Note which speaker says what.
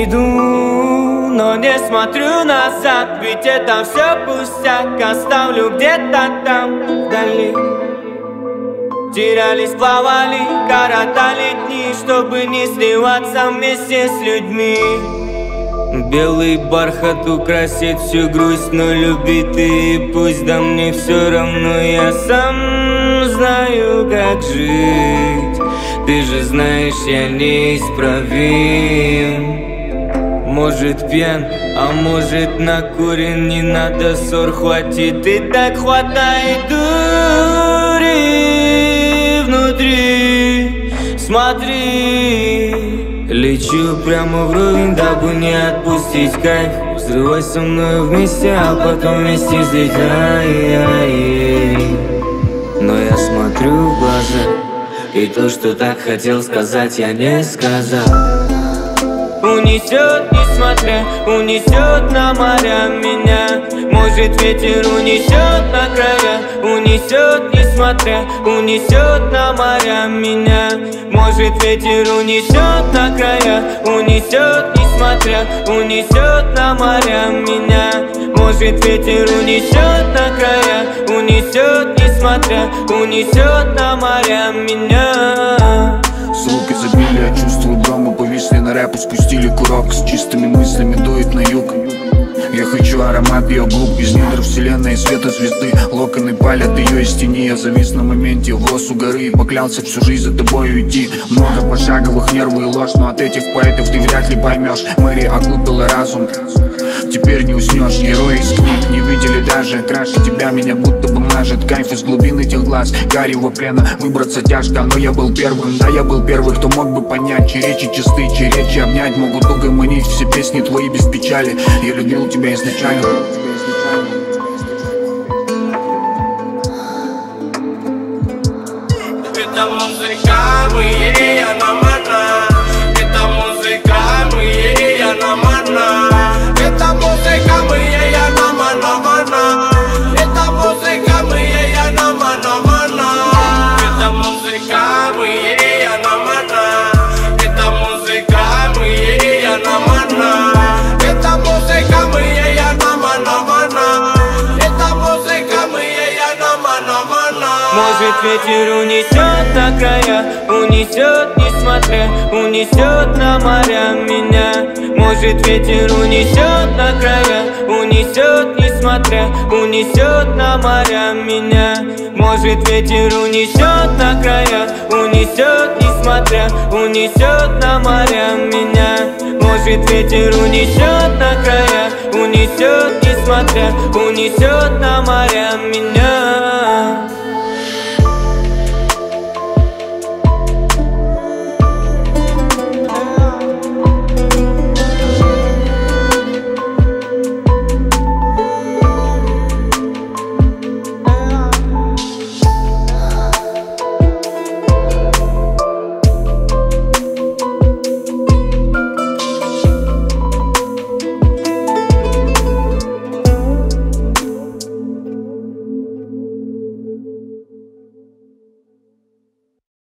Speaker 1: Иду, но не смотрю назад, ведь это все пустяк. Оставлю где-то там вдали. Терялись, плавали, коротали дни, чтобы не сливаться вместе с людьми. Белый бархат украсит всю грусть, но люби ты, и пусть, да мне все равно. Я сам знаю, как жить. Ты же знаешь, я неисправим. Может пьян, а может накурен. Не надо ссор, хватит и так хватает дури внутри. Смотри, лечу прямо вровень, дабы не отпустить кайф. Взрывай со мной вместе, а потом вместе взлетай. Но я смотрю в глаза, и то, что так хотел сказать, я не сказал. Унесет, несмотря, унесет на моря меня. Может ветер унесет на края. Унесет, несмотря, унесет на моря меня. Может ветер унесет на края. Унесет, несмотря, унесет на моря меня. Может ветер унесет на края. Унесет, несмотря, унесет на моря меня.
Speaker 2: Звук изобилия, чувствую дома, повисли на рэп, спустили курок. С чистыми мыслями дует на юг. Я хочу аромат ее губ, из недр вселенной света звезды. Локоны палят ее из тени, я завис на моменте, волос у горы. И поклялся всю жизнь за тобой уйти. Много пошаговых, нервы и ложь, но от этих поэтов ты вряд ли поймешь. Мэри окутала разум, теперь не уснешь. Герои из книг не видели даже. Краше тебя меня будто бы мажет. Кайф из глубин этих глаз, гаревого плена. Выбраться тяжко, но я был первым. Да, я был первый, кто мог бы понять, чьи речи чисты, чьи речи обнять. Могут угомонить все песни твои без печали. Я любил тебя изначально.
Speaker 3: Это музыка, мы ей аномана. Это музыка, мы ей аномана. Это музыка, мы ей аномана. Это музыка, мы ей аномана. Это музыка, мы ей аномана. Это музыка, мы ей аномана. Это музыка, мы ей аномана. Это музыка, мы ей аномана.
Speaker 1: Может ветер унесет на края. Унесет, несмотря, унесет на моря меня. Может ветер унесет на края. Унесет, несмотря, унесет на моря меня. Может ветер унесет на края. Унесет, несмотря, унесет на моря меня. Может ветер унесет на края. Унесет, несмотря, унесет на моря меня.